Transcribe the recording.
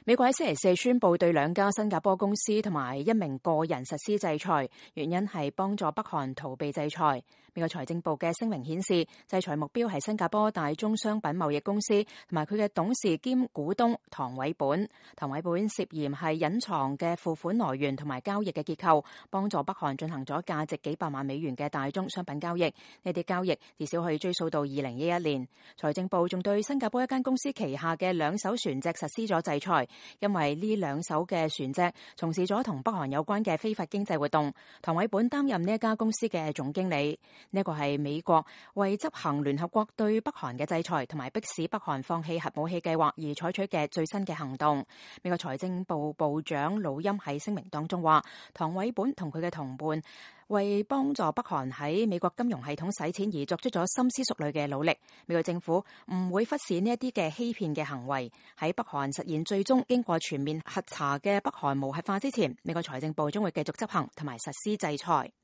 美國喺星期四宣布對2家新加坡公司同埋1名個人實施制裁，原因係幫助北韓逃避制裁。美國財政部嘅聲明顯示，制裁目標係新加坡大宗商品貿易公司同埋佢嘅董事兼股東唐偉本。唐偉本涉嫌係隱藏嘅付款來源同埋交易嘅結構，幫助北韓進行咗價值幾百萬美元嘅大宗商品交易。呢啲交易至少可以追溯到2011年。財政部仲對新加坡一間公司旗下嘅2艘船隻實施咗制裁，因為呢2艘嘅船隻從事咗同北韓有關嘅非法經濟活動。唐偉本擔任呢一家公司嘅總經理。呢一個係美國為執行聯合國對北韓嘅制裁同埋迫使北韓放棄核武器計劃而採取嘅最新嘅行動。美國財政部部長魯欽喺聲明當中話，唐偉本同佢嘅同伴為幫助北韓喺美國金融系統洗錢而作出咗深思熟慮嘅努力。美國政府唔會忽視呢一啲嘅欺騙嘅行為。喺北韓實現最終經過全面核查嘅北韓無核化之前，美國財政部將會繼續執行同埋實施制裁。